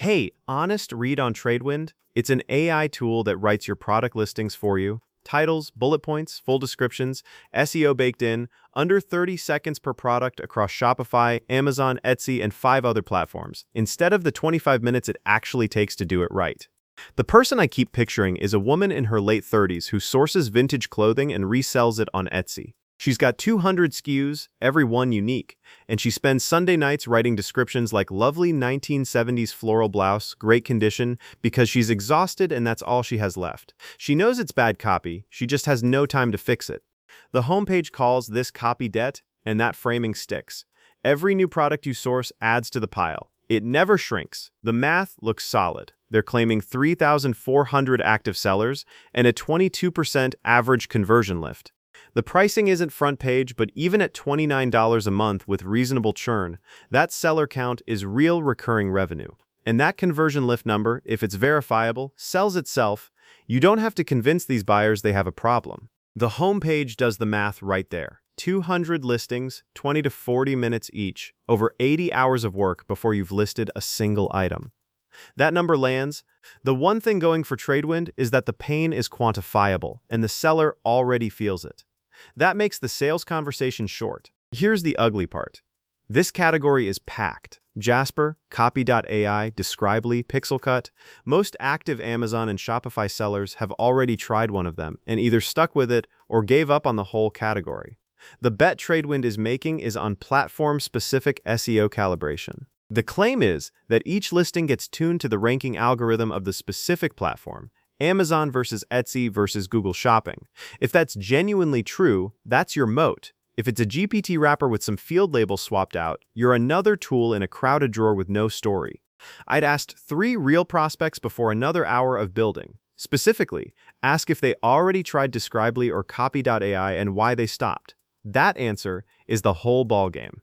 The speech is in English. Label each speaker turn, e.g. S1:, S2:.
S1: Hey, Honest Read on Tradewind. It's an AI tool that writes your product listings for you. Titles, bullet points, full descriptions, SEO baked in, under 30 seconds per product across Shopify, Amazon, Etsy, and 5 other platforms, instead of the 25 minutes it actually takes to do it right. The person I keep picturing is a woman in her late 30s who sources vintage clothing and resells it on Etsy. She's got 200 SKUs, every one unique, and she spends Sunday nights writing descriptions like lovely 1970s floral blouse, great condition, because she's exhausted and that's all she has left. She knows it's bad copy, she just has no time to fix it. The homepage calls this copy debt, and that framing sticks. Every new product you source adds to the pile. It never shrinks. The math looks solid. They're claiming 3,400 active sellers and a 22% average conversion lift. The pricing isn't front page, but even at $29 a month with reasonable churn, that seller count is real recurring revenue. And that conversion lift number, if it's verifiable, sells itself. You don't have to convince these buyers they have a problem. The homepage does the math right there. 200 listings, 20 to 40 minutes each, over 80 hours of work before you've listed a single item. That number lands. The one thing going for Tradewind is that the pain is quantifiable, and the seller already feels it. That makes the sales conversation short. Here's the ugly part. This category is packed. Jasper, Copy.ai, Describely, Pixelcut. Most active Amazon and Shopify sellers have already tried one of them and either stuck with it or gave up on the whole category. The bet Tradewind is making is on platform-specific SEO calibration. The claim is that each listing gets tuned to the ranking algorithm of the specific platform, Amazon versus Etsy versus Google Shopping. If that's genuinely true, that's your moat. If it's a GPT wrapper with some field labels swapped out, you're another tool in a crowded drawer with no story. I'd asked 3 real prospects before another hour of building. Specifically, ask if they already tried Describely or Copy.ai and why they stopped. That answer is the whole ballgame.